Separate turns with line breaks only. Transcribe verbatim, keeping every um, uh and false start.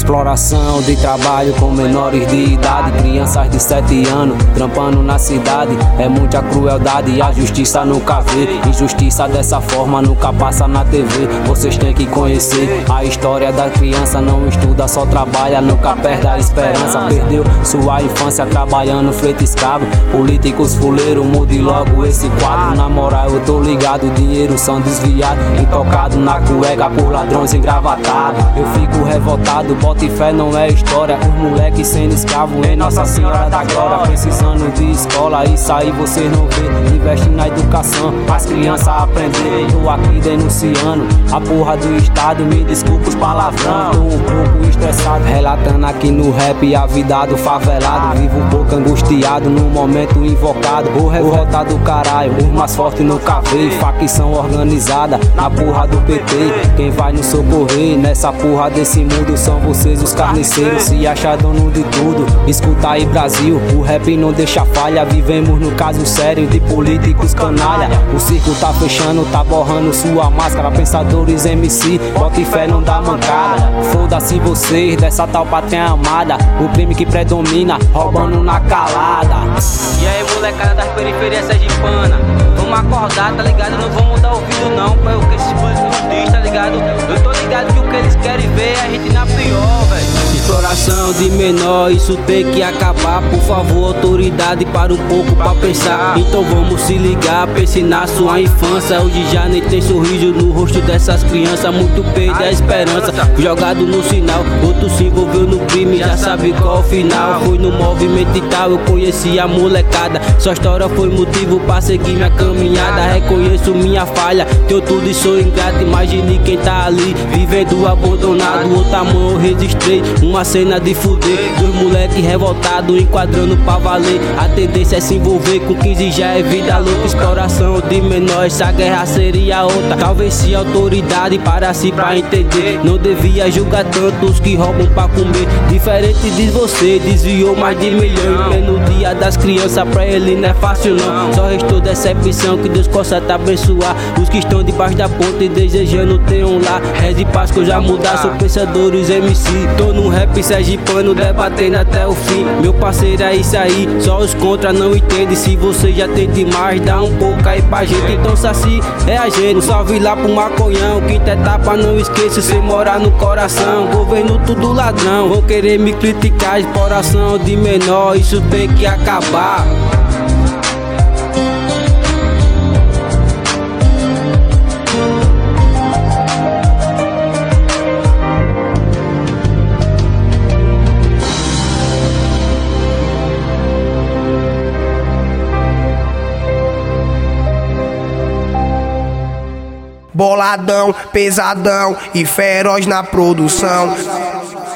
Exploração de trabalho com menores de idade, crianças de sete anos trampando na cidade. É muita crueldade e a justiça nunca vê. Injustiça dessa forma nunca passa na T V. Vocês têm que conhecer a história da criança. Não estuda, só trabalha, nunca perde a esperança. Perdeu sua infância trabalhando feito escravo. Políticos fuleiros, mude logo esse quadro. Na moral eu tô ligado, dinheiro são desviados, intocado na cueca por ladrões engravatados. Eu fico revoltado, bota fé não é história. Os moleques sendo escravo em Nossa Senhora da Glória. Precisando de escola, isso aí vocês não vê. Investe na educação, as crianças aprender. Tô aqui denunciando a porra do Estado. Me desculpa os palavrão, tô um pouco estressado. Relatando aqui no rap a vida do favelado. Vivo um pouco angustiado no momento invocado. O revoltado do caralho, os mais fortes nunca veio. Facção organizada na porra do P T. Quem vai nos socorrer nessa porra desse mundo são vocês, os carniceiros. Se acha dono de tudo, escuta aí Brasil, o rap não deixa falha. Vivemos no caso sério de políticos canalha. O circo tá fechando, tá borrando sua máscara. Pensadores M C, bota fé não dá mancada. Foda-se vocês dessa tal pátria amada. O crime que predomina, roubando na calada.
E aí molecada das periferias sergipana, vamos acordar, tá ligado? Não vamos dar ouvido não para o que esses políticos diz, tá ligado? Eu tô ligado que o que eles querem ver é a gente na pior, velho.
Exploração de menor, isso tem que acabar. Por favor, autoridade, para um pouco pra pensar. Então vamos se ligar, pense na sua infância. Hoje já nem tem sorriso no rosto dessas crianças. Muito perde a esperança, jogado no sinal. Outro se envolveu no crime, já sabe qual o final. Foi no movimento e tal, eu conheci a molecada. Sua história foi motivo pra seguir minha caminhada. Reconheço minha falha, tenho tudo e sou ingrato. Imagine quem tá ali, vivendo abandonado. Outra mão eu registrei uma cena de fuder, dois moleque revoltado enquadrando pra valer. A tendência é se envolver com quinze, já é vida louca. Exploração de menor, essa guerra seria outra. Talvez se a autoridade parasse pra entender. Não devia julgar tanto os que roubam pra comer. Diferente de você, desviou mais de milhões. No dia das crianças pra ele não é fácil não. Só restou decepção, que Deus possa te abençoar. Os que estão debaixo da ponte e desejando ter um lar. Reze paz que eu já mudar, sou pensadores M C. Tô no rap sergipano, debatendo até o fim. Meu parceiro é isso aí, só os contra não entendem. Se você já tem demais, dá um pouco aí pra gente. Então saci é a gente, um salve lá pro maconhão. Quinta etapa não esqueça, cê mora no coração. Governo tudo ladrão, vão querer me criticar. Exploração de menor, isso tem que acabar.
Boladão, pesadão e feroz na produção.